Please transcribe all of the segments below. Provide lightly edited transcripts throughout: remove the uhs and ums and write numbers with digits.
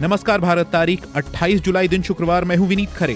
नमस्कार भारत, तारीख 28 जुलाई दिन शुक्रवार। मैं हूं विनीत खरे।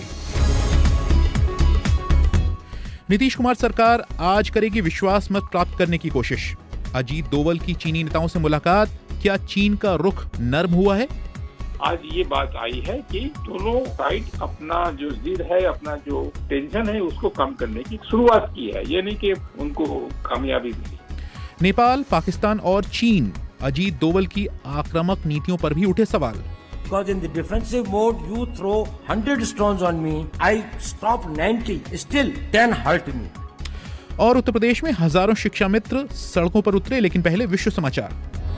नीतीश कुमार सरकार आज करेगी विश्वास मत प्राप्त करने की कोशिश। अजीत डोवल की चीनी नेताओं से मुलाकात, क्या चीन का रुख नर्म हुआ है? आज ये बात आई है कि दोनों साइड अपना जो जिद है, अपना जो टेंशन है, उसको कम करने की शुरुआत की है। ये नहीं कि उनको कामयाबी मिली। नेपाल, पाकिस्तान और चीन, अजीत डोवल की आक्रामक नीतियों पर भी उठे सवाल। Because in the defensive mode, you throw 100 stones on me, I stop 90, still 10 hurt me. और उत्तर प्रदेश में हजारों शिक्षा मित्र सड़कों पर उतरे, लेकिन पहले विश्व समाचार।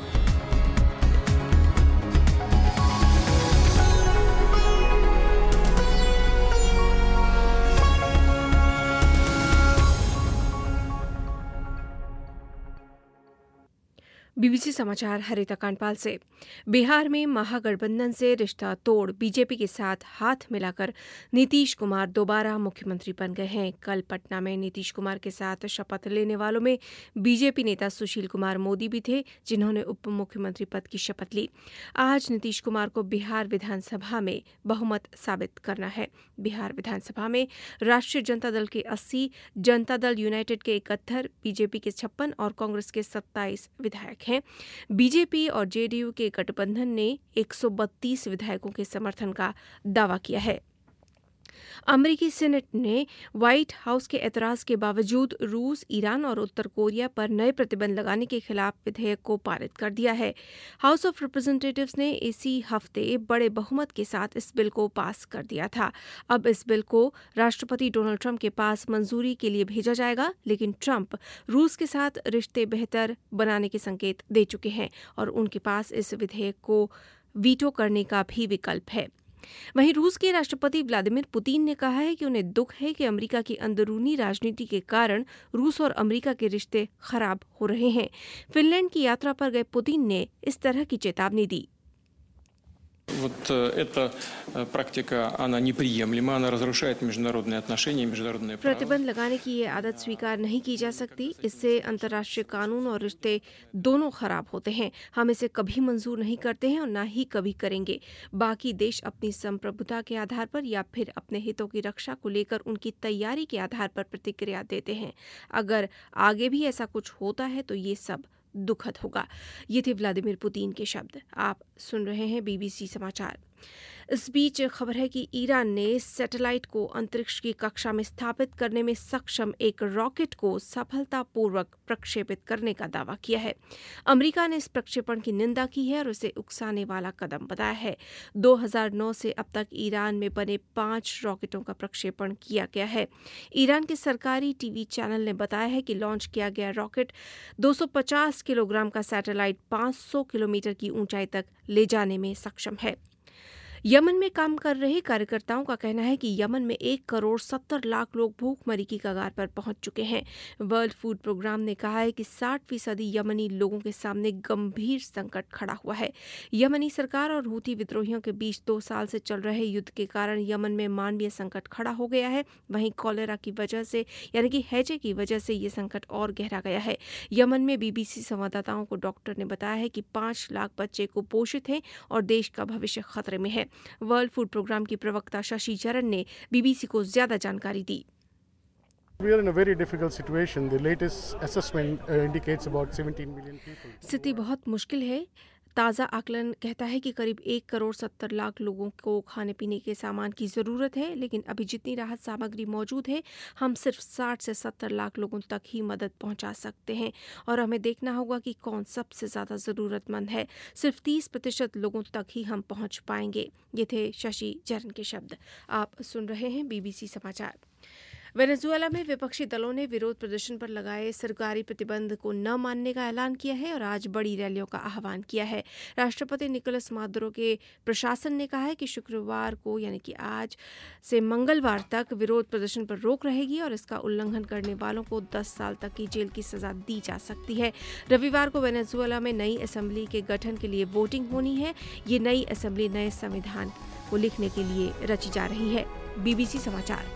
बीबीसी समाचार हरिता कांडपाल से। बिहार में महागठबंधन से रिश्ता तोड़ बीजेपी के साथ हाथ मिलाकर नीतीश कुमार दोबारा मुख्यमंत्री बन गए हैं। कल पटना में नीतीश कुमार के साथ शपथ लेने वालों में बीजेपी नेता सुशील कुमार मोदी भी थे, जिन्होंने उप मुख्यमंत्री पद की शपथ ली। आज नीतीश कुमार को बिहार विधानसभा में बहुमत साबित करना है। बिहार विधानसभा में राष्ट्रीय जनता दल के 80, जनता दल यूनाइटेड के 71, बीजेपी के 56 और कांग्रेस के 27 विधायक हैं। बीजेपी और जेडीयू के गठबंधन ने 132 विधायकों के समर्थन का दावा किया है। अमेरिकी सीनेट ने व्हाइट हाउस के एतराज के बावजूद रूस, ईरान और उत्तर कोरिया पर नए प्रतिबंध लगाने के खिलाफ विधेयक को पारित कर दिया है। हाउस ऑफ रिप्रेजेंटेटिव्स ने इसी हफ्ते बड़े बहुमत के साथ इस बिल को पास कर दिया था। अब इस बिल को राष्ट्रपति डोनाल्ड ट्रंप के पास मंजूरी के लिए भेजा जाएगा, लेकिन ट्रंप रूस के साथ रिश्ते बेहतर बनाने के संकेत दे चुके हैं और उनके पास इस विधेयक को वीटो करने का भी विकल्प है। वहीं रूस के राष्ट्रपति व्लादिमीर पुतिन ने कहा है कि उन्हें दुख है कि अमेरिका की अंदरूनी राजनीति के कारण रूस और अमेरिका के रिश्ते खराब हो रहे हैं। फिनलैंड की यात्रा पर गए पुतिन ने इस तरह की चेतावनी दी। Вот эта практика, она неприемлема, она разрушает международные отношения, международное право. प्रतिबंध लगाने की ये आदत स्वीकार नहीं की जा सकती। इससे अंतर्राष्ट्रीय कानून और रिश्ते दोनों खराब होते हैं। हम इसे कभी मंजूर नहीं करते हैं और ना ही कभी करेंगे। बाकी देश अपनी संप्रभुता के आधार पर या फिर अपने हितों की रक्षा को लेकर उनकी तैयारी के आधार पर प्रतिक्रिया देते हैं। अगर आगे भी ऐसा कुछ होता है तो ये सब दुखद होगा। ये थे व्लादिमीर पुतिन के शब्द। आप सुन रहे हैं बीबीसी समाचार। इस बीच खबर है कि ईरान ने सैटेलाइट को अंतरिक्ष की कक्षा में स्थापित करने में सक्षम एक रॉकेट को सफलतापूर्वक प्रक्षेपित करने का दावा किया है। अमेरिका ने इस प्रक्षेपण की निंदा की है और उसे उकसाने वाला कदम बताया है। 2009 से अब तक ईरान में बने 5 रॉकेटों का प्रक्षेपण किया गया है। ईरान के सरकारी टीवी चैनल ने बताया है कि लॉन्च किया गया रॉकेट 250 किलोग्राम का सैटेलाइट 500 किलोमीटर की ऊंचाई तक ले जाने में सक्षम है। यमन में काम कर रहे कार्यकर्ताओं का कहना है कि यमन में 1 करोड़ 70 लाख लोग भूखमरी की कगार पर पहुंच चुके हैं। वर्ल्ड फूड प्रोग्राम ने कहा है कि 60% यमनी लोगों के सामने गंभीर संकट खड़ा हुआ है। यमनी सरकार और हूती विद्रोहियों के बीच 2 साल से चल रहे युद्ध के कारण यमन में मानवीय संकट खड़ा हो गया है। वहीं कॉलेरा की वजह से यानी कि हैजे की वजह से ये संकट और गहरा गया है। यमन में बीबीसी संवाददाताओं को डॉक्टर ने बताया है कि 5 लाख बच्चे कुपोषित हैं और देश का भविष्य खतरे में है। वर्ल्ड फूड प्रोग्राम की प्रवक्ता शशि चरण ने बीबीसी को ज्यादा जानकारी दी। We are in a very difficult situation. The latest assessment indicates about 17 million people. स्थिति बहुत मुश्किल है। ताज़ा आकलन कहता है कि करीब 1 करोड़ 70 लाख लोगों को खाने पीने के सामान की ज़रूरत है, लेकिन अभी जितनी राहत सामग्री मौजूद है, हम सिर्फ 60 से 70 लाख लोगों तक ही मदद पहुंचा सकते हैं और हमें देखना होगा कि कौन सबसे ज़्यादा ज़रूरतमंद है। सिर्फ 30% लोगों तक ही हम पहुंच पाएंगे। ये थे शशि चरण के शब्द। आप सुन रहे हैं बीबीसी समाचार। वेनेजुएला में विपक्षी दलों ने विरोध प्रदर्शन पर लगाए सरकारी प्रतिबंध को न मानने का ऐलान किया है और आज बड़ी रैलियों का आह्वान किया है। राष्ट्रपति निकोलस मादुरो के प्रशासन ने कहा है कि शुक्रवार को यानी कि आज से मंगलवार तक विरोध प्रदर्शन पर रोक रहेगी और इसका उल्लंघन करने वालों को 10 साल तक की जेल की सजा दी जा सकती है। रविवार को वेनेजुएला में नई असेंबली के गठन के लिए वोटिंग होनी है। ये नई असेंबली नए संविधान को लिखने के लिए रची जा रही है। बीबीसी समाचार।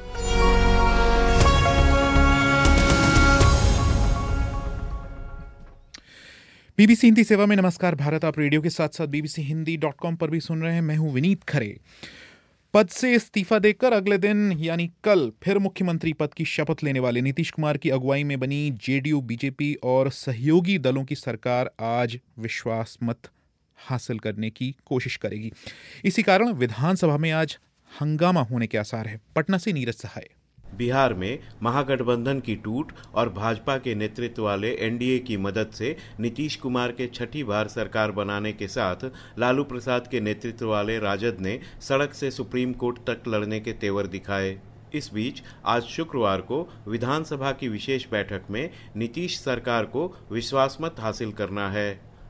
बीबीसी हिंदी सेवा में नमस्कार भारत। आप रेडियो के साथ साथ bbchiindi.com पर भी सुन रहे हैं। मैं हूं विनीत खरे। पद से इस्तीफा देकर अगले दिन यानी कल फिर मुख्यमंत्री पद की शपथ लेने वाले नीतीश कुमार की अगुवाई में बनी जेडीयू, बीजेपी और सहयोगी दलों की सरकार आज विश्वास मत हासिल करने की कोशिश करेगी। इसी कारण विधानसभा में आज हंगामा होने के आसार है। पटना से नीरज सहाय। बिहार में महागठबंधन की टूट और भाजपा के नेतृत्व वाले एनडीए की मदद से नीतीश कुमार के छठी बार सरकार बनाने के साथ लालू प्रसाद के नेतृत्व वाले राजद ने सड़क से सुप्रीम कोर्ट तक लड़ने के तेवर दिखाए। इस बीच आज शुक्रवार को विधानसभा की विशेष बैठक में नीतीश सरकार को विश्वास मत हासिल करना है।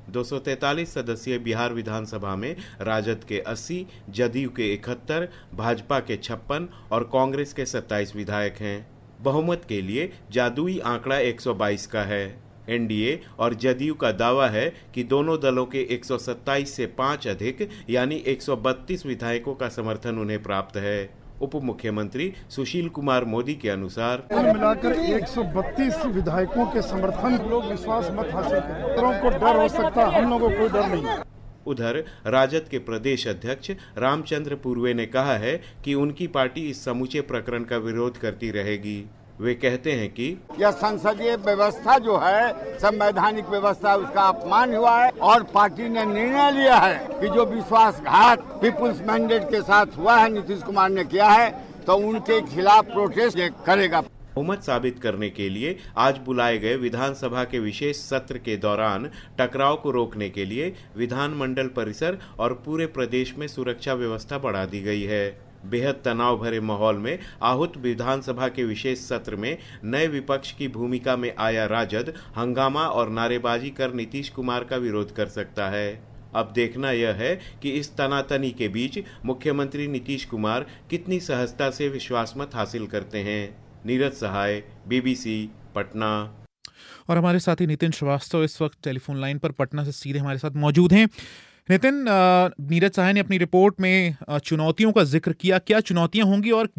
243 सदस्यीय बिहार विधानसभा में राजद के 80, जदयू के 71, भाजपा के 56 और कांग्रेस के 27 विधायक हैं। बहुमत के लिए जादुई आंकड़ा 122 का है। एनडीए और जदयू का दावा है कि दोनों दलों के 127 से 5 अधिक यानी 132 विधायकों का समर्थन उन्हें प्राप्त है। उप मुख्यमंत्री सुशील कुमार मोदी के अनुसार कुल मिलाकर 132 विधायकों के समर्थन लोग विश्वास मत हासिल करें। को डर हो सकता, हम लोगों को कोई डर नहीं है। उधर राजद के प्रदेश अध्यक्ष रामचंद्र पूर्वे ने कहा है कि उनकी पार्टी इस समूचे प्रकरण का विरोध करती रहेगी। वे कहते हैं कि यह संसदीय व्यवस्था जो है, संवैधानिक व्यवस्था, उसका अपमान हुआ है और पार्टी ने निर्णय लिया है कि जो विश्वासघात पीपुल्स मैंडेट के साथ हुआ है, नीतीश कुमार ने किया है, तो उनके खिलाफ प्रोटेस्ट करेगा। बहुमत साबित करने के लिए आज बुलाए गए विधानसभा के विशेष सत्र के दौरान टकराव को रोकने के लिए विधानमंडल परिसर और पूरे प्रदेश में सुरक्षा व्यवस्था बढ़ा दी गई है। बेहद तनाव भरे माहौल में आहूत विधानसभा के विशेष सत्र में नए विपक्ष की भूमिका में आया राजद हंगामा और नारेबाजी कर नीतीश कुमार का विरोध कर सकता है। अब देखना यह है कि इस तनातनी के बीच मुख्यमंत्री नीतीश कुमार कितनी सहजता से विश्वास मत हासिल करते हैं। नीरज सहाय, बीबीसी, पटना। और हमारे साथी नितिन श्रीवास्तव इस वक्त टेलीफोन लाइन पर पटना से सीधे हमारे साथ मौजूद हैं। नितिन, नीरज सहाय ने अपनी रिपोर्ट में चुनौतियों का जिक्र किया। क्या चुनौतियां होंगी और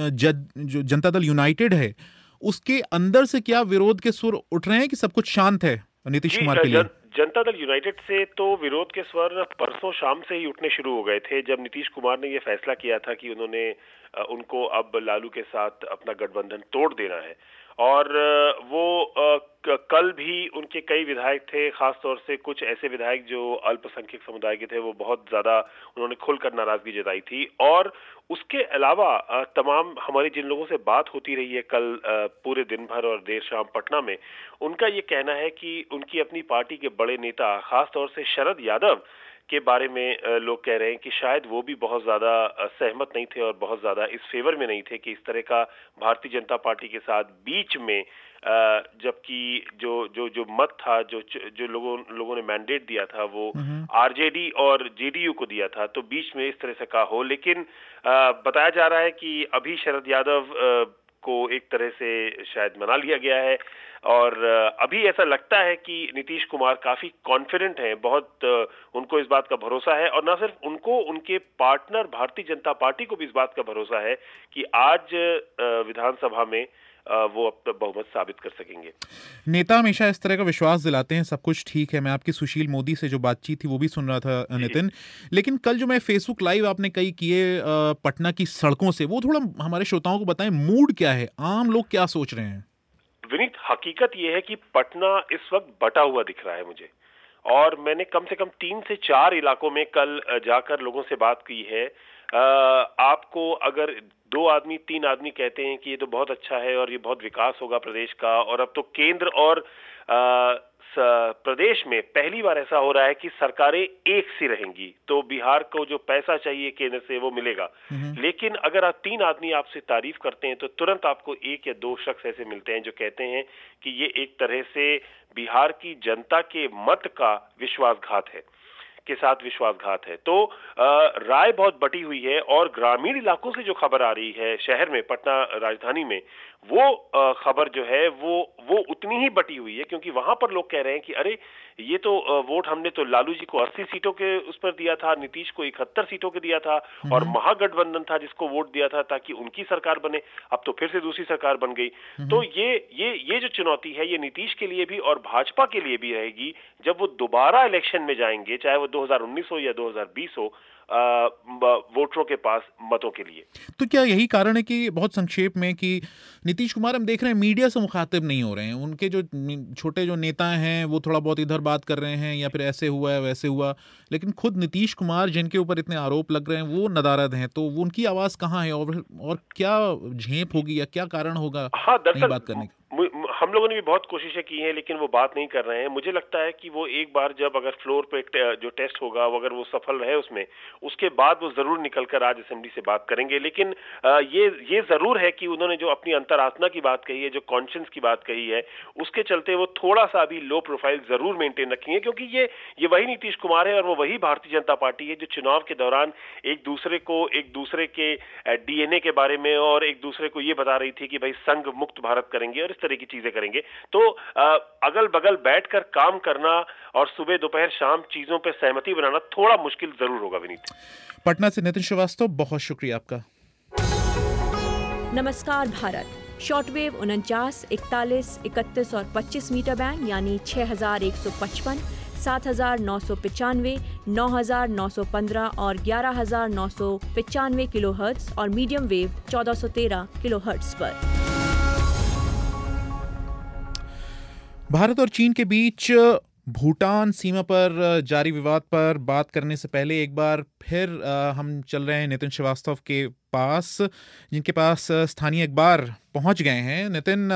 जो जनता दल यूनाइटेड है उसके अंदर से क्या विरोध के सुर उठ रहे हैं कि सब कुछ शांत है नीतीश कुमार के लिए? जनता दल यूनाइटेड से तो विरोध के स्वर परसों शाम से ही उठने शुरू हो गए थे, जब नीतीश कुमार ने ये फैसला किया था कि उनको अब लालू के साथ अपना गठबंधन तोड़ देना है। और वो कल भी उनके कई विधायक थे, खास तौर से कुछ ऐसे विधायक जो अल्पसंख्यक समुदाय के थे, वो बहुत ज्यादा उन्होंने खुलकर नाराजगी जताई थी। और उसके अलावा तमाम हमारी जिन लोगों से बात होती रही है कल पूरे दिन भर और देर शाम पटना में, उनका ये कहना है कि उनकी अपनी पार्टी के बड़े नेता, खास तौर से शरद यादव के बारे में लोग कह रहे हैं कि शायद वो भी बहुत ज्यादा सहमत नहीं थे और बहुत ज्यादा इस फेवर में नहीं थे कि इस तरह का भारतीय जनता पार्टी के साथ बीच में, जबकि जो मत था, जो लोगों ने मैंडेट दिया था वो आरजेडी और जेडीयू को दिया था, तो बीच में इस तरह से का हो। लेकिन बताया जा रहा है कि अभी शरद यादव को एक तरह से शायद मना लिया गया है और अभी ऐसा लगता है कि नीतीश कुमार काफी कॉन्फिडेंट हैं, बहुत उनको इस बात का भरोसा है। और न सिर्फ उनको, उनके पार्टनर भारतीय जनता पार्टी को भी इस बात का भरोसा है कि आज विधानसभा में वो अब बहुमत साबित कर सकेंगे। नेता हमेशा इस तरह का विश्वास दिलाते हैं सब कुछ ठीक है। मैं आपकी सुशील मोदी से जो बातचीत थी वो भी सुन रहा था नितिन, लेकिन कल जो मैं फेसबुक लाइव आपने कई किए पटना की सड़कों से, वो थोड़ा हमारे श्रोताओं को बताएं, मूड क्या है, आम लोग क्या सोच रहे हैं? विनीत, हकीकत ये है कि पटना इस वक्त बटा हुआ दिख रहा है मुझे, और मैंने कम से कम 3 से 4 इलाकों में कल जाकर लोगों से बात की है। आपको अगर 2 आदमी 3 आदमी कहते हैं कि ये तो बहुत अच्छा है और ये बहुत विकास होगा प्रदेश का, और अब तो केंद्र और प्रदेश में पहली बार ऐसा हो रहा है कि सरकारें एक सी रहेंगी, तो बिहार को जो पैसा चाहिए केंद्र से वो मिलेगा। लेकिन अगर आप 3 आदमी आपसे तारीफ करते हैं तो तुरंत आपको 1 या 2 शख्स ऐसे मिलते हैं जो कहते हैं कि ये एक तरह से बिहार की जनता के मत का विश्वासघात है, के साथ विश्वासघात है। तो राय बहुत बटी हुई है। और ग्रामीण इलाकों से जो खबर आ रही है शहर में, पटना राजधानी में, वो खबर जो है वो उतनी ही बटी हुई है, क्योंकि वहां पर लोग कह रहे हैं कि अरे ये तो वोट हमने तो लालू जी को 80 सीटों के उस पर दिया था, नीतीश को 71 सीटों के दिया था, और महागठबंधन था जिसको वोट दिया था ताकि उनकी सरकार बने, अब तो फिर से दूसरी सरकार बन गई। तो ये जो चुनौती है ये नीतीश के लिए भी और भाजपा के लिए भी रहेगी जब वो दोबारा इलेक्शन में जाएंगे, चाहे वो 2019 हो या 2020 हो, वोटरों के पास मतों के लिए। तो क्या यही कारण है कि बहुत संक्षेप में कि नीतीश कुमार हम देख रहे हैं मीडिया से मुखातिब नहीं हो रहे हैं, उनके जो छोटे जो नेता हैं वो थोड़ा बहुत इधर बात कर रहे हैं या फिर ऐसे हुआ है वैसे हुआ, लेकिन खुद नीतीश कुमार जिनके ऊपर इतने आरोप लग रहे हैं वो नदारद हैं, तो वो उनकी आवाज कहाँ है और क्या झेप होगी या क्या कारण होगा नहीं बात करने का? हम लोगों ने भी बहुत कोशिशें की हैं लेकिन वो बात नहीं कर रहे हैं। मुझे लगता है कि वो एक बार जब अगर फ्लोर पे जो टेस्ट होगा अगर वो सफल रहे उसमें, उसके बाद वो जरूर निकलकर आज असेंबली से बात करेंगे। लेकिन ये जरूर है कि उन्होंने जो अपनी अंतरात्मा की बात कही है, जो कॉन्शियंस की बात कही है, उसके चलते वो थोड़ा सा अभी लो प्रोफाइल जरूर मेंटेन रखेंगे, क्योंकि ये वही नीतीश कुमार है और वो वही भारतीय जनता पार्टी है जो चुनाव के दौरान एक दूसरे के डीएनए के बारे में और एक दूसरे को ये बता रही थी कि भाई संघ मुक्त भारत करेंगे और इस तरह की चीजें करेंगे। तो अगल बगल बैठकर काम करना और सुबह दोपहर शाम चीजों पे सहमति बनाना थोड़ा मुश्किल जरूर होगा। विनीत, पटना से नितिन श्रीवास्तव, बहुत शुक्रिया आपका। नमस्कार भारत, शॉर्टवेव 49, 41, 31 और 25 मीटर बैंड यानी 6155, 7995, 9915 और 11995 किलोहर्ट्ज और मीडियम वेव 1413 किलोहर्ट्ज पर। भारत और चीन के बीच भूटान सीमा पर जारी विवाद पर बात करने से पहले एक बार फिर हम चल रहे हैं नितिन श्रीवास्तव के पास, जिनके पास स्थानीय अखबार पहुंच गए हैं। नितिन,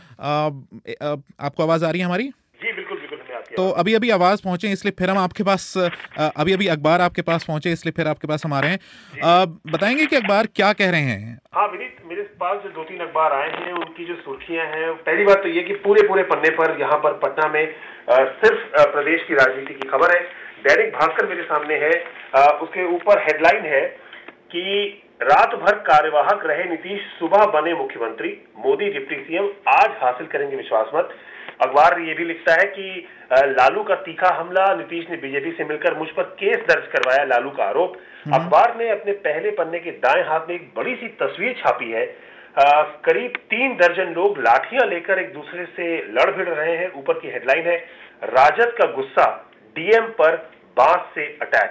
आपको आवाज आ रही है हमारी? जी बिल्कुल हमें आती है। तो अभी आवाज पहुंचे इसलिए फिर हम आपके पास अभी अखबार आपके पास पहुंचे इसलिए फिर आपके पास हम आ रहे हैं। बताएंगे कि अखबार क्या कह रहे हैं? हाँ विनीत, मेरे पास जो 2-3 अखबार आए हैं उनकी जो सुर्खियां हैं, पहली बात तो ये कि पूरे पन्ने पर यहाँ पर पटना में सिर्फ प्रदेश की राजनीति की खबर है। दैनिक भास्कर मेरे सामने है, उसके ऊपर हेडलाइन है कि रात भर कार्यवाहक रहे नीतीश, सुबह बने मुख्यमंत्री, मोदी डिप्टी सीएम आज हासिल करेंगे विश्वास मत। अखबार ये भी लिखता है कि लालू का तीखा हमला, नीतीश ने बीजेपी से मिलकर मुझ पर केस दर्ज करवाया, लालू का आरोप। अखबार ने अपने पहले पन्ने के दाएं हाथ में एक बड़ी सी तस्वीर छापी है। करीब 3 दर्जन लोग लाठियां लेकर एक दूसरे से लड़ भिड़ रहे हैं। ऊपर की हेडलाइन है, राजद का गुस्सा, डीएम पर बांस से अटैक।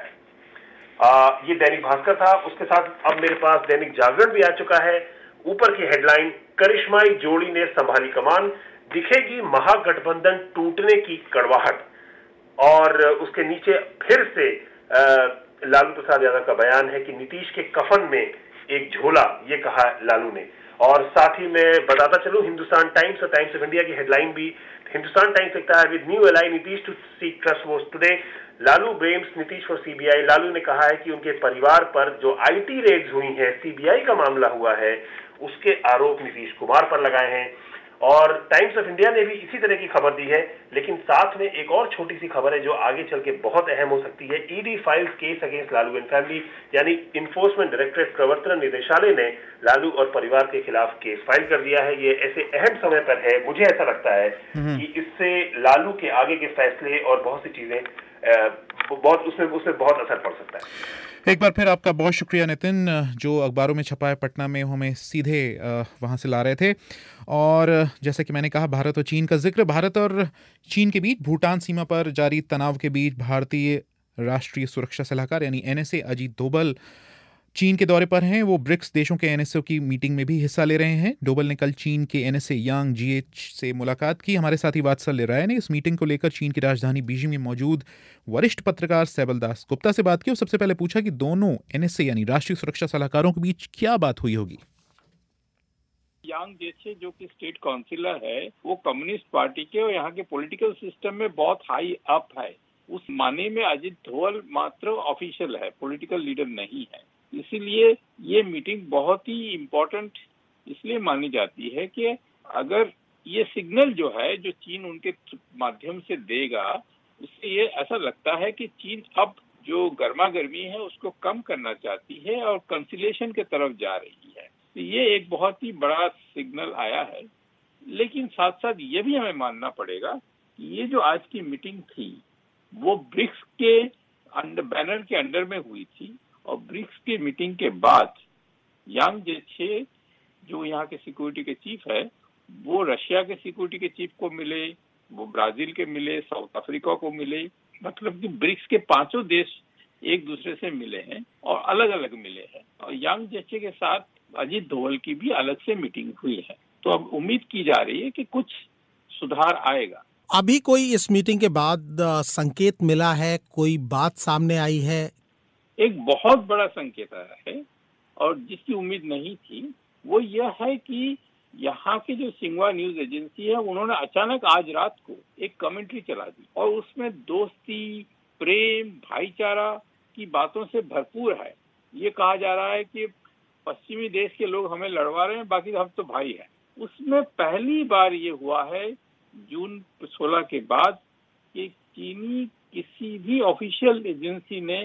ये दैनिक भास्कर था। उसके साथ अब मेरे पास दैनिक जागरण भी आ चुका है। ऊपर की हेडलाइन, करिश्माई जोड़ी ने संभाली कमान, दिखेगी महागठबंधन टूटने की कड़वाहट। और उसके नीचे फिर से लालू प्रसाद यादव का बयान है कि नीतीश के कफन में एक झोला, ये कहा लालू ने। और साथ ही मैं बताता चलूं, हिंदुस्तान टाइम्स और टाइम्स ऑफ इंडिया की हेडलाइन भी, हिंदुस्तान टाइम्स लिखता है, with new ally Nitish to seek trust votes today, Lalu blames Nitish for CBI. Lalu ने कहा है कि उनके परिवार पर जो आईटी रेड्स हुई हैं, सीबीआई का मामला हुआ है, उसके आरोप नीतीश कुमार पर लगाए हैं। और टाइम्स ऑफ इंडिया ने भी इसी तरह की खबर दी है, लेकिन साथ में एक और छोटी सी खबर है जो आगे चल के बहुत अहम हो सकती है। ED files case against Lalu and family, यानी इन्फोर्समेंट डायरेक्टरेट प्रवर्तन निदेशालय ने लालू और परिवार के खिलाफ केस फाइल कर दिया है। ये ऐसे अहम समय पर है, मुझे ऐसा लगता है कि इससे लालू के आगे के फैसले और बहुत सी चीजें उसमें बहुत असर पड़ सकता है। एक बार फिर आपका बहुत शुक्रिया नितिन, जो अखबारों में छपा है पटना में हमें सीधे वहां से ला रहे थे। और जैसा कि मैंने कहा, भारत और चीन का जिक्र, भारत और चीन के बीच भूटान सीमा पर जारी तनाव के बीच भारतीय राष्ट्रीय सुरक्षा सलाहकार यानी एनएसए अजीत डोभाल चीन के दौरे पर हैं। वो ब्रिक्स देशों के एनएसए की मीटिंग में भी हिस्सा ले रहे हैं। डोभाल ने कल चीन के एनएसए यांग जीएच से मुलाकात की। हमारे साथी वात्सल्य राय ने इस मीटिंग को लेकर चीन की राजधानी बीजिंग में मौजूद वरिष्ठ पत्रकार सैबल दास गुप्ता से बात की और सबसे पहले पूछा कि दोनों एनएसए यानी राष्ट्रीय सुरक्षा सलाहकारों के बीच क्या बात हुई होगी। यांग जैसे जो कि स्टेट काउंसिलर है, वो कम्युनिस्ट पार्टी के और यहाँ के पॉलिटिकल सिस्टम में बहुत हाई अप है। उस माने में अजीत डोभाल मात्र ऑफिशियल है, पॉलिटिकल लीडर नहीं है। इसीलिए ये मीटिंग बहुत ही इम्पोर्टेंट इसलिए मानी जाती है कि अगर ये सिग्नल जो है जो चीन उनके माध्यम से देगा, उससे ये ऐसा लगता है कि चीन अब जो गर्मा गर्मी है उसको कम करना चाहती है और कंसिलेशन की तरफ जा रही है। तो ये एक बहुत ही बड़ा सिग्नल आया है। लेकिन साथ साथ ये भी हमें मानना पड़ेगा कि ये जो आज की मीटिंग थी वो ब्रिक्स के बैनर के अंडर में हुई थी, और ब्रिक्स की मीटिंग के बाद यांग जेछे जो यहाँ के सिक्योरिटी के चीफ है वो रशिया के सिक्योरिटी के चीफ को मिले, वो ब्राजील के मिले, साउथ अफ्रीका को मिले, मतलब कि ब्रिक्स के 5 देश एक दूसरे से मिले हैं और अलग अलग मिले हैं। और यांग जेछे के साथ अजीत डोभाल की भी अलग से मीटिंग हुई है। तो अब उम्मीद की जा रही है कि कुछ सुधार आएगा। अभी कोई इस मीटिंग के बाद संकेत मिला है, कोई बात सामने आई है? एक बहुत बड़ा संकेत आया है और जिसकी उम्मीद नहीं थी वो यह है कि यहाँ की जो सिंगवा न्यूज एजेंसी है उन्होंने अचानक आज रात को एक कमेंट्री चला दी और उसमें दोस्ती, प्रेम, भाईचारा की बातों से भरपूर है। ये कहा जा रहा है कि पश्चिमी देश के लोग हमें लड़वा रहे हैं, बाकी हम तो भाई हैं। उसमें पहली बार ये हुआ है जून 16 के बाद कि चीनी किसी भी ऑफिशियल एजेंसी ने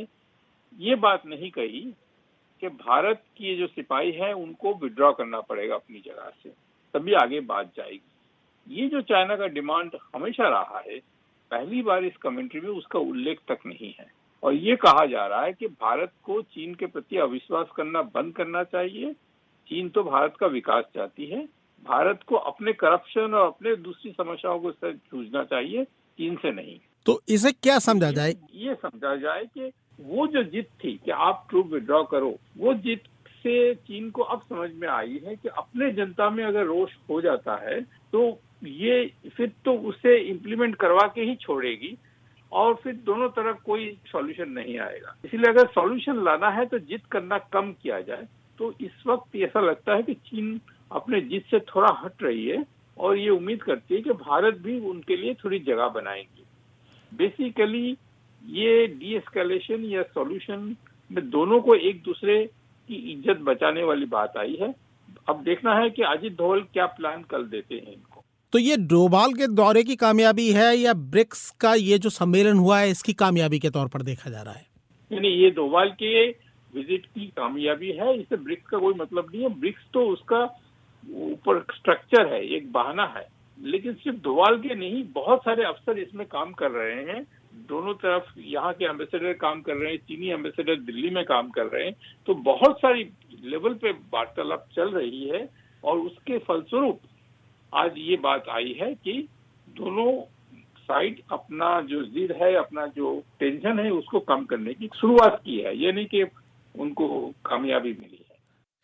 ये बात नहीं कही कि भारत की जो सिपाही है उनको विड्रॉ करना पड़ेगा अपनी जगह से, तभी आगे बात जाएगी। ये जो चाइना का डिमांड हमेशा रहा है, पहली बार इस कमेंट्री में उसका उल्लेख तक नहीं है। और ये कहा जा रहा है कि भारत को चीन के प्रति अविश्वास करना बंद करना चाहिए। चीन तो भारत का विकास चाहती है, भारत को अपने करप्शन और अपने दूसरी समस्याओं को से जूझना चाहिए, चीन से नहीं। तो इसे क्या समझा जाए? ये समझा जाए कि वो जो जिद थी कि आप ट्रूप विड्रॉ करो, वो जिद से चीन को अब समझ में आई है कि अपने जनता में अगर रोष हो जाता है तो ये फिर तो उसे इम्प्लीमेंट करवा के ही छोड़ेगी और फिर दोनों तरफ कोई सॉल्यूशन नहीं आएगा। इसलिए अगर सॉल्यूशन लाना है तो जिद करना कम किया जाए। तो इस वक्त ऐसा लगता है कि चीन अपने जिद से थोड़ा हट रही है और ये उम्मीद करती है कि भारत भी उनके लिए थोड़ी जगह बनाएंगी। बेसिकली ये डीएस्केलेशन या सॉल्यूशन में दोनों को एक दूसरे की इज्जत बचाने वाली बात आई है। अब देखना है कि अजीत डोभाल क्या प्लान कल देते हैं इनको। तो ये डोभाल के दौरे की कामयाबी है या ब्रिक्स का ये जो सम्मेलन हुआ है इसकी कामयाबी के तौर पर देखा जा रहा है? नहीं, ये डोभाल के विजिट की कामयाबी है, इससे ब्रिक्स का कोई मतलब नहीं है। ब्रिक्स तो उसका ऊपर स्ट्रक्चर है, एक बहाना है। लेकिन सिर्फ डोभाल के नहीं, बहुत सारे अफसर इसमें काम कर रहे हैं। दोनों तरफ यहाँ के एम्बेसडर काम कर रहे हैं, चीनी एम्बेसडर दिल्ली में काम कर रहे हैं। तो बहुत सारी लेवल पे वार्तालाप चल रही है और उसके फलस्वरूप आज ये बात आई है कि दोनों साइड अपना जो जिद है, अपना जो टेंशन है उसको कम करने की शुरुआत की है। ये नहीं कि उनको कामयाबी मिली है।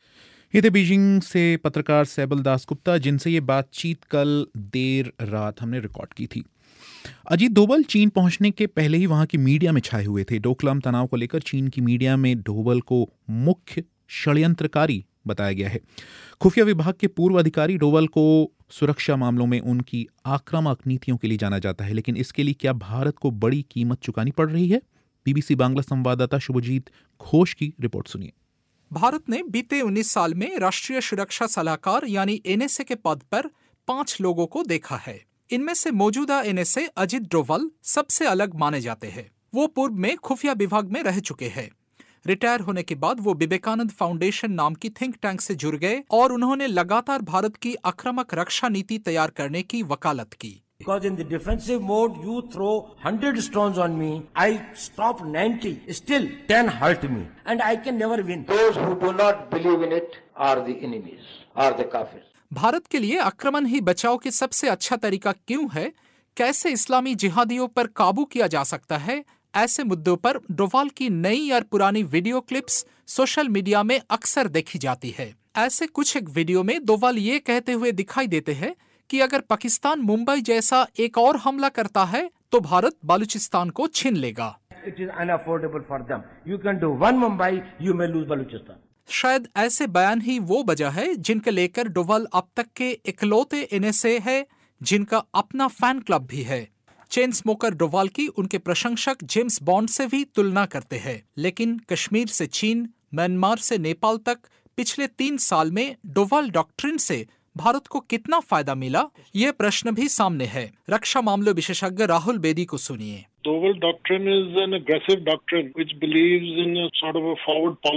ये थे बीजिंग से पत्रकार सैबल दासगुप्ता, जिनसे ये बातचीत कल देर रात हमने रिकॉर्ड की थी। अजीत डोभाल चीन पहुंचने के पहले ही वहां की मीडिया में छाए हुए थे। डोकलाम तनाव को लेकर चीन की मीडिया में डोभाल को मुख्य षड्यंत्रकारी बताया गया है। खुफिया विभाग के पूर्व अधिकारी डोभाल को सुरक्षा मामलों में उनकी आक्रामक नीतियों के लिए जाना जाता है, लेकिन इसके लिए क्या भारत को बड़ी कीमत चुकानी पड़ रही है? बीबीसी बांग्ला संवाददाता शुभजीत घोष की रिपोर्ट सुनिए। भारत ने बीते 19 साल में राष्ट्रीय सुरक्षा सलाहकार यानी एनएसए के पद पर 5 लोगों को देखा है। इनमें से मौजूदा एनएसए अजीत डोभाल सबसे अलग माने जाते हैं। वो पूर्व में खुफिया विभाग में रह चुके हैं। रिटायर होने के बाद वो विवेकानंद फाउंडेशन नाम की थिंक टैंक से जुड़ गए और उन्होंने लगातार भारत की आक्रामक रक्षा नीति तैयार करने की वकालत की। Because in the defensive mode, you throw 100 stones on me. I stop 90. Still, 10 hurt me, and I can never win. Those who do not believe in it are the enemies, are the kafirs. Bharat के लिए आक्रमण ही बचाव के सबसे अच्छा तरीका क्यों है? कैसे इस्लामी जिहादियों पर काबू किया जा सकता है? ऐसे मुद्दों पर डोभाल की नई और पुरानी वीडियो क्लिप्स सोशल मीडिया में अक्सर देखी जाती है। ऐसे कुछ एक वीडियो में डोभाल ये कहते हुए दिखाई देते हैं कि अगर पाकिस्तान मुंबई जैसा एक और हमला करता है तो भारत बलूचिस्तान को छीन लेगा। It is unaffordable for them. You can do one Mumbai, you may lose Balochistan. शायद ऐसे बयान ही वो वजह है जिनके लेकर डोभाल अब तक के इकलौते एनएसए है जिनका अपना फैन क्लब भी है। चेन स्मोकर डोभाल की उनके प्रशंसक जेम्स बॉन्ड से भी तुलना करते हैं। लेकिन कश्मीर से चीन, म्यांमार से नेपाल तक पिछले 3 साल में डोभाल डॉक्ट्रिन से भारत को कितना फायदा मिला, ये प्रश्न भी सामने है। रक्षा मामलों विशेषज्ञ राहुल बेदी को सुनिए। Doval doctrine is an aggressive doctrine which believes in a sort of a forward policy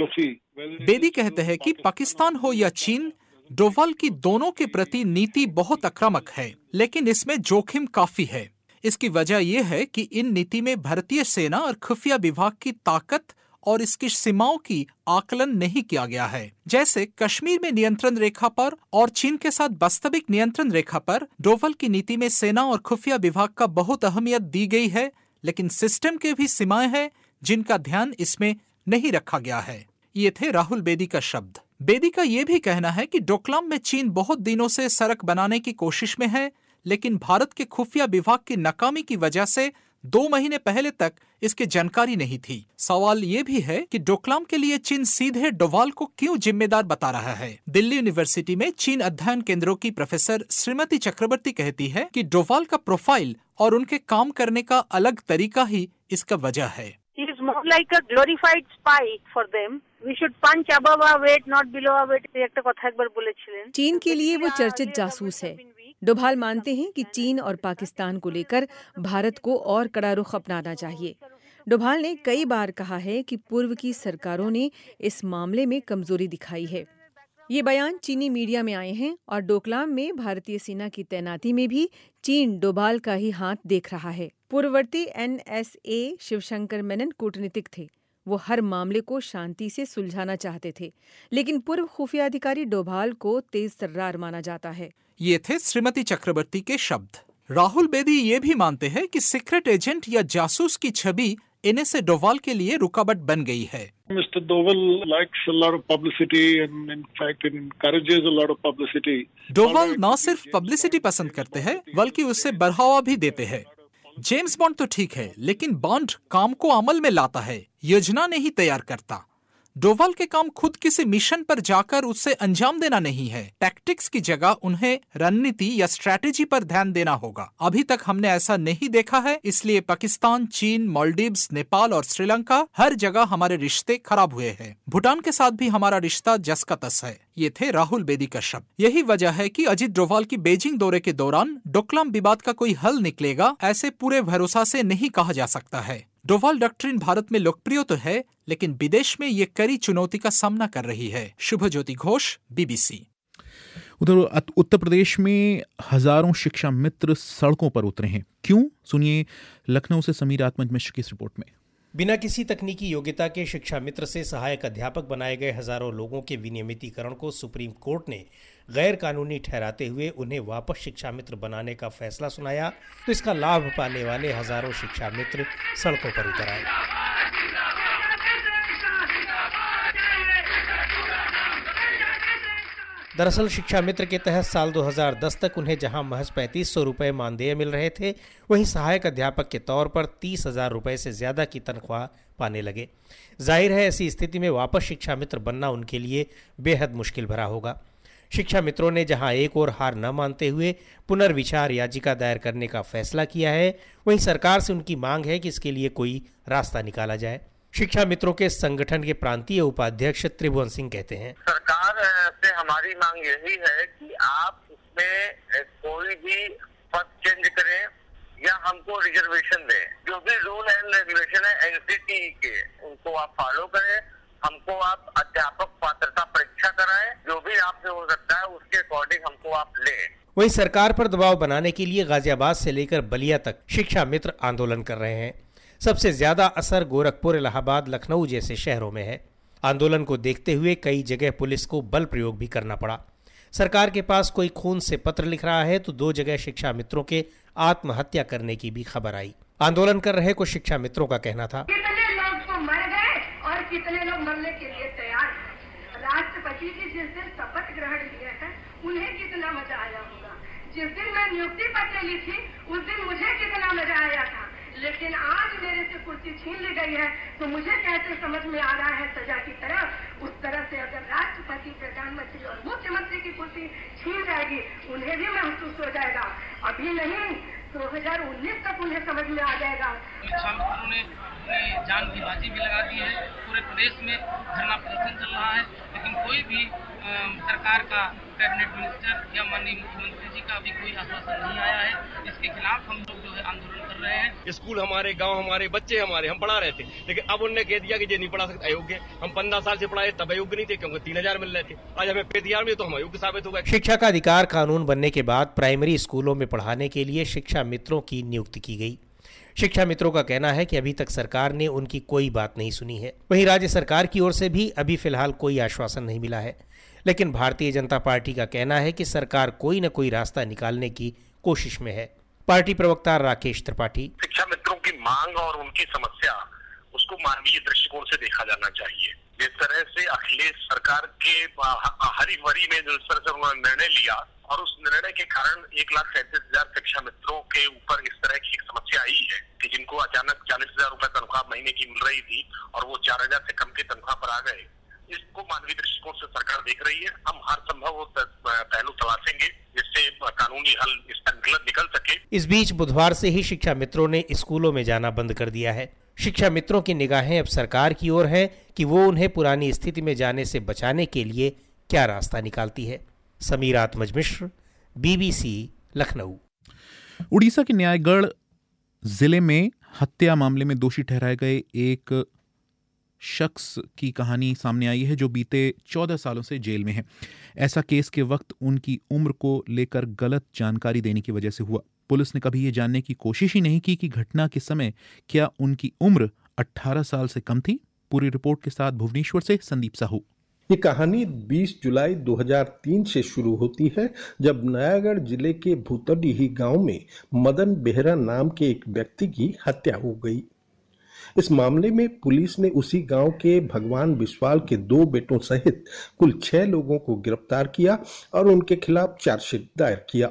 Bedi कहते हैं कि पाकिस्तान हो या चीन, डोभाल की दोनों के प्रति नीति बहुत आक्रामक है, लेकिन इसमें जोखिम काफी है। इसकी वजह यह है कि इन नीति में भारतीय सेना और खुफिया विभाग की ताकत और इसकी सीमाओं की आकलन नहीं किया गया है। जैसे कश्मीर में नियंत्रण रेखा पर और चीन के साथ वास्तविक नियंत्रण रेखा पर डोभाल की नीति में सेना और खुफिया विभाग का बहुत अहमियत दी गई है, लेकिन सिस्टम के भी सीमाएं हैं जिनका ध्यान इसमें नहीं रखा गया है। ये थे राहुल बेदी का शब्द। बेदी का ये भी कहना है कि डोकलाम में चीन बहुत दिनों से सड़क बनाने की कोशिश में है, लेकिन भारत के खुफिया विभाग की नाकामी की वजह से 2 महीने पहले तक इसकी जानकारी नहीं थी। सवाल ये भी है कि डोकलाम के लिए चीन सीधे डोभाल को क्यों जिम्मेदार बता रहा है। दिल्ली यूनिवर्सिटी में चीन अध्ययन केंद्रों की प्रोफेसर श्रीमती चक्रवर्ती कहती है कि डोभाल का प्रोफाइल और उनके काम करने का अलग तरीका ही इसका वजह है। He is more like a glorified spy for them. We should punch above our weight, not below our weight. একটা কথা একবার বলেছিলেন। चीन के लिए वो चर्चित जासूस है। डोभाल मानते हैं कि चीन और पाकिस्तान को लेकर भारत को और कड़ा रुख अपनाना चाहिए। डोभाल ने कई बार कहा है कि पूर्व की सरकारों ने इस मामले में कमजोरी दिखाई है। ये बयान चीनी मीडिया में आए हैं और डोकलाम में भारतीय सेना की तैनाती में भी चीन डोभाल का ही हाथ देख रहा है। पूर्ववर्ती NSA शिवशंकर मेनन कूटनीतिक थे। वो हर मामले को शांति से सुलझाना चाहते थे, लेकिन पूर्व खुफिया अधिकारी डोभाल को तेज तर्रार माना जाता है। ये थे श्रीमती चक्रवर्ती के शब्द। राहुल बेदी ये भी मानते हैं कि सीक्रेट एजेंट या जासूस की छवि NSA डोभाल के लिए रुकावट बन गई है। Mr. Doval likes a lot of publicity and in fact it encourages a lot of publicity. Doval न सिर्फ पब्लिसिटी पसंद करते हैं बल्कि उससे बढ़ावा भी देते हैं। जेम्स बॉन्ड तो ठीक है, लेकिन बॉन्ड काम को अमल में लाता है, योजना नहीं तैयार करता। डोभाल के काम खुद किसी मिशन पर जाकर उससे अंजाम देना नहीं है। टैक्टिक्स की जगह उन्हें रणनीति या स्ट्रैटेजी पर ध्यान देना होगा। अभी तक हमने ऐसा नहीं देखा है, इसलिए पाकिस्तान, चीन, मालदीव्स, नेपाल और श्रीलंका हर जगह हमारे रिश्ते खराब हुए हैं। भूटान के साथ भी हमारा रिश्ता जस का तस है। ये थे राहुल बेदी का शब्द। यही वजह है कि अजित डोभाल की बीजिंग दौरे के दौरान डोकलाम विवाद का कोई हल निकलेगा, ऐसे पूरे भरोसा से नहीं कहा जा सकता है। डोभाल डॉक्ट्रिन भारत में लोकप्रिय तो है, लेकिन विदेश में ये कड़ी चुनौती का सामना कर रही है। शुभज्योति घोष, BBC। उधर उत्तर प्रदेश में हजारों शिक्षा मित्र सड़कों पर उतरे हैं। क्यों? सुनिए लखनऊ से समीर आत्मज मिश्र की इस रिपोर्ट में। बिना किसी तकनीकी योग्यता के शिक्षा मित्र से सहायक अध्यापक बनाए गए हजारों लोगों के विनियमितीकरण को सुप्रीम कोर्ट ने गैर कानूनी ठहराते हुए उन्हें वापस शिक्षा मित्र बनाने का फैसला सुनाया, तो इसका लाभ पाने वाले हजारों शिक्षा मित्र सड़कों पर उतर आए। दरअसल शिक्षा मित्र के तहत साल 2010 तक उन्हें जहां महज 3500 रुपये मानदेय मिल रहे थे, वहीं सहायक अध्यापक के तौर पर 30,000 रुपये से ज्यादा की तनख्वाह पाने लगे। जाहिर है ऐसी स्थिति में वापस शिक्षा मित्र बनना उनके लिए बेहद मुश्किल भरा होगा। शिक्षा मित्रों ने जहां एक और हार न मानते हुए पुनर्विचार याचिका दायर करने का फैसला किया है, वहीं सरकार से उनकी मांग है कि इसके लिए कोई रास्ता निकाला जाए। शिक्षा मित्रों के संगठन के प्रांतीय उपाध्यक्ष त्रिभुवन सिंह कहते हैं, सरकार से हमारी मांग यही है कि आप उसमें कोई भी पद चेंज करें या हमको रिजर्वेशन दें। जो भी रूल एंड रेगुलेशन है NCT के, उनको आप फॉलो करें। हमको आप अध्यापक पात्रता परीक्षा कराएं। जो भी आपसे हो सकता है उसके अकॉर्डिंग हमको आप लें। वहीं सरकार पर दबाव बनाने के लिए गाजियाबाद से लेकर बलिया तक शिक्षा मित्र आंदोलन कर रहे हैं। सबसे ज्यादा असर गोरखपुर, इलाहाबाद, लखनऊ जैसे शहरों में है। आंदोलन को देखते हुए कई जगह पुलिस को बल प्रयोग भी करना पड़ा। सरकार के पास कोई खून से पत्र लिख रहा है, तो 2 जगह शिक्षा मित्रों के आत्महत्या करने की भी खबर आई। आंदोलन कर रहे कुछ शिक्षा मित्रों का कहना था, कितने लोग तो मर गए और कितने लोग मरने के लिए तैयार हैं। राष्ट्रपति जी जिस दिन शपथ ग्रहण किए हैं, उन्हें कितना मजा आया होगा। जिस दिन मैं नियुक्ति पत्र ली थी, उस दिन मुझे कितना मजा आया था। लेकिन आज मेरे से कुर्सी छीन ली गई है, तो मुझे कैसे समझ में आ रहा है सजा की तरह। उस तरह से अगर राष्ट्रपति, प्रधानमंत्री और मुख्यमंत्री की कुर्सी छीन जाएगी, उन्हें भी महसूस हो जाएगा। अभी नहीं, 2019 तक उन्हें समझ में आ जाएगा। ने जान की बाजी भी लगा दी है। पूरे प्रदेश में धरना प्रदर्शन चल रहा है, लेकिन कोई भी सरकार का कैबिनेट मिनिस्टर या माननीय मुख्यमंत्री जी का अभी कोई आश्वासन नहीं आया है। इसके खिलाफ हम लोग जो है आंदोलन कर रहे हैं। स्कूल हमारे, गांव हमारे, बच्चे हमारे, हम पढ़ा रहे थे, लेकिन अब उन्होंने कह दिया कि ये नहीं पढ़ा सकते, अयोग्य। हम 15 साल से पढ़ाए तब अयोग्य नहीं थे क्योंकि 3000 मिल रहे थे। आज हमें 35,000 मिले तो हम अयोग्य साबित हो गए। शिक्षा का अधिकार कानून बनने के बाद प्राइमरी स्कूलों में पढ़ाने के लिए शिक्षा मित्रों की नियुक्ति की गई। शिक्षा मित्रों का कहना है कि अभी तक सरकार ने उनकी कोई बात नहीं सुनी है। वहीं राज्य सरकार की ओर से भी अभी फिलहाल कोई आश्वासन नहीं मिला है, लेकिन भारतीय जनता पार्टी का कहना है कि सरकार कोई न कोई रास्ता निकालने की कोशिश में है। पार्टी प्रवक्ता राकेश त्रिपाठी: शिक्षा मित्रों की मांग और उनकी समस्या, उसको मानवीय दृष्टिकोण से देखा जाना चाहिए। जिस तरह से अखिलेश सरकार के हरी भरी में जिस तरह से उन्होंने निर्णय लिया और उस निर्णय के कारण 1,37,000 शिक्षा मित्रों के ऊपर इस तरह की एक समस्या आई है कि जिनको अचानक 40,000 रुपए तनख्वाह महीने की मिल रही थी और वो 4,000 से कम की तनख्वाह पर आ गए। इसको मानवीय दृष्टिकोण से सरकार देख रही है। हम हर संभव पहलू तलाशेंगे जिससे कानूनी हल इसका निकल सके। इस बीच बुधवार से ही शिक्षा मित्रों ने स्कूलों में जाना बंद कर दिया है। शिक्षा मित्रों की निगाहें अब सरकार की ओर हैं कि वो उन्हें पुरानी स्थिति में जाने से बचाने के लिए क्या रास्ता निकालती है। समीर आत्मज मिश्र, BBC, लखनऊ। उड़ीसा के न्यायगढ़ जिले में हत्या मामले में दोषी ठहराए गए एक शख्स की कहानी सामने आई है जो बीते 14 सालों से जेल में है। ऐसा केस के वक्त उनकी उम्र को लेकर गलत जानकारी देने की वजह से हुआ। पुलिस ने कभी ये जानने की कोशिश ही नहीं की कि घटना के समय क्या उनकी उम्र 18 साल से कम थी। पूरी रिपोर्ट के साथ भुवनेश्वर से संदीप साहू। ये कहानी 20 जुलाई 2003 से शुरू होती है, जब नयागढ़ जिले के भूतडीही गांव में मदन बेहरा नाम के एक व्यक्ति की हत्या हो गई। इस मामले में पुलिस ने उसी गांव के भगवान बिस्वाल के 2 बेटों सहित कुल 6 लोगों को गिरफ्तार किया और उनके खिलाफ चार्जशीट दायर किया।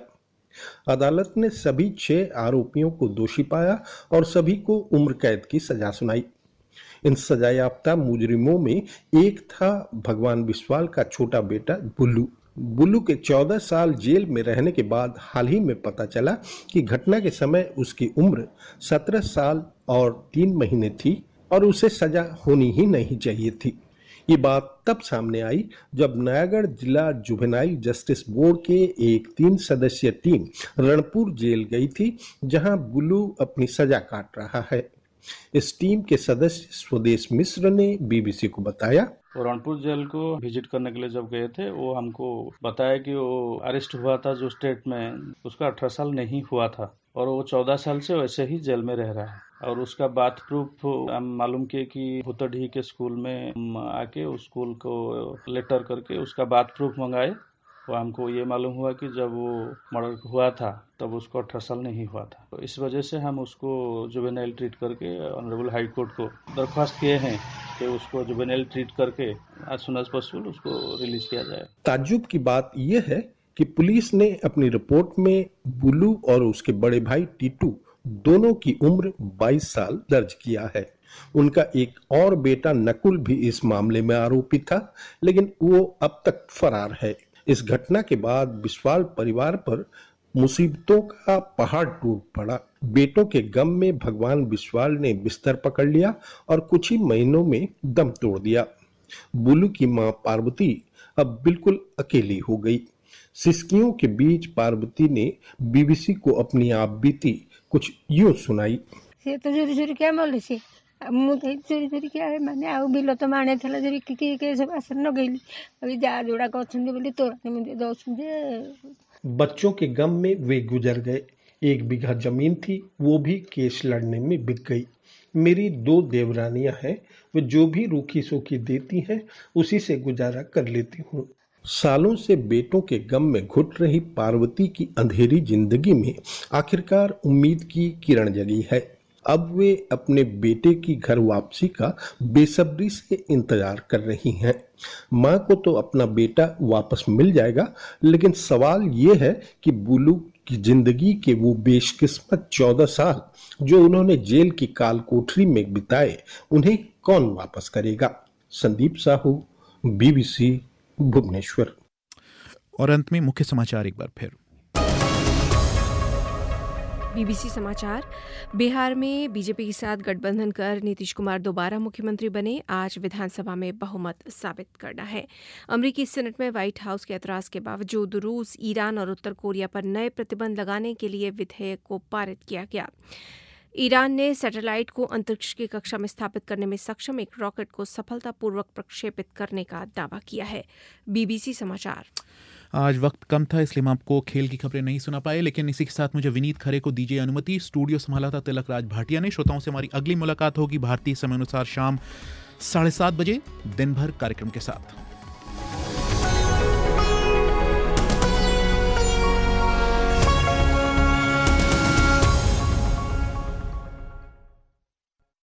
अदालत ने सभी 6 आरोपियों को दोषी पाया और सभी को उम्र कैद की सजा सुनाई। इन सजायाफ्ता मुजरिमों में एक था भगवान बिस्वाल का छोटा बेटा बुल्लू। बुल्लू के 14 साल जेल में रहने के बाद हाल ही में पता चला कि घटना के समय उसकी उम्र 17 साल और 3 महीने थी और उसे सजा होनी ही नहीं चाहिए थी। ये बात तब सामने आई जब नयागढ़ जिला जुवेनाइल जस्टिस बोर्ड के एक 3 सदस्यीय टीम रणपुर जेल गई थी, जहां बुल्लू अपनी सजा काट रहा है। इस टीम के सदस्य स्वदेश मिश्र ने BBC को बताया, रणपुर जेल को विजिट करने के लिए जब गए थे, वो हमको बताया कि वो अरेस्ट हुआ था जो स्टेट में, उसका 18 साल नहीं हुआ था और वो 14 साल से वैसे ही जेल में रह रहा है। और उसका बात प्रूफ हम मालूम किए कि भूतडीही के स्कूल में आके उस स्कूल को लेटर करके उसका बात प्रूफ मंगाए। वो हमको ये मालूम हुआ कि जब वो मर्डर हुआ था तब उसको 18 साल नहीं हुआ था। तो इस वजह से हम उसको जुवेनाइल ट्रीट करके ऑनरेबल हाई कोर्ट को दरख्वास्त किए हैं कि उसको जुवेनाइल ट्रीट करके एज सून एज पॉसिबल उसको रिलीज किया जाए। ताज्जुब की बात यह है कि पुलिस ने अपनी रिपोर्ट में बुल्लू और उसके बड़े भाई टीटू दोनों की उम्र 22 साल दर्ज किया है। उनका एक और बेटा नकुल भी इस मामले में आरोपी था, लेकिन वो अब तक फरार है। इस घटना के बाद बिस्वाल परिवार पर मुसीबतों का पहाड़ टूट पड़ा। बेटों के गम में भगवान बिस्वाल ने बिस्तर पकड़ लिया और कुछ ही महीनों में दम तोड़ दिया। बुल्लू की मां पार्वती अब बिल्कुल अकेली हो गई। सिसकियों के बीच पार्वती ने BBC को अपनी आप बीती कुछ यूं सुनाई। से तो जोरी जोरी क्या बोले से मुझे जोरी जोरी क्या है माने आउ बिलो तो माने थला जोरी के सब असर न गइली अभी जा जोड़ा को छंदी बोली तो मुझे दोस्त मुझे बच्चों के गम में वे गुजर गए। 1 बीघा जमीन थी, वो भी केस लड़ने में बिक गई। मेरी 2 देवरानियां हैं, वे जो भी रूखी सूखी देती हैं उसी से गुजारा कर लेती हूँ। सालों से बेटों के गम में घुट रही पार्वती की अंधेरी जिंदगी में आखिरकार उम्मीद की किरण जगी है। अब वे अपने बेटे की घर वापसी का बेसब्री से इंतजार कर रही हैं। मां को तो अपना बेटा वापस मिल जाएगा, लेकिन सवाल ये है कि बुल्लू की जिंदगी के वो बेशकिस्मत 14 साल जो उन्होंने जेल की काल कोठरी में बिताए, उन्हें कौन वापस करेगा। संदीप साहू, BBC, भुवनेश्वर। और अंत में मुख्य समाचार एक बार फिर। बीबीसी समाचार। बिहार में बीजेपी के साथ गठबंधन कर नीतीश कुमार दोबारा मुख्यमंत्री बने। आज विधानसभा में बहुमत साबित करना है। अमेरिकी सीनेट में व्हाइट हाउस के एतराज के बावजूद रूस, ईरान और उत्तर कोरिया पर नए प्रतिबंध लगाने के लिए विधेयक को पारित किया गया। ईरान ने सैटेलाइट को अंतरिक्ष की कक्षा में स्थापित करने में सक्षम एक रॉकेट को सफलतापूर्वक प्रक्षेपित करने का दावा किया है। बीबीसी समाचार। आज वक्त कम था इसलिए हम आपको खेल की खबरें नहीं सुना पाए, लेकिन इसी के साथ मुझे विनीत खरे को दीजिए अनुमति। स्टूडियो संभाला था तिलक राज भाटिया ने। श्रोताओं से हमारी अगली मुलाकात होगी भारतीय समय अनुसार शाम 7:30 बजे दिन भर कार्यक्रम के साथ।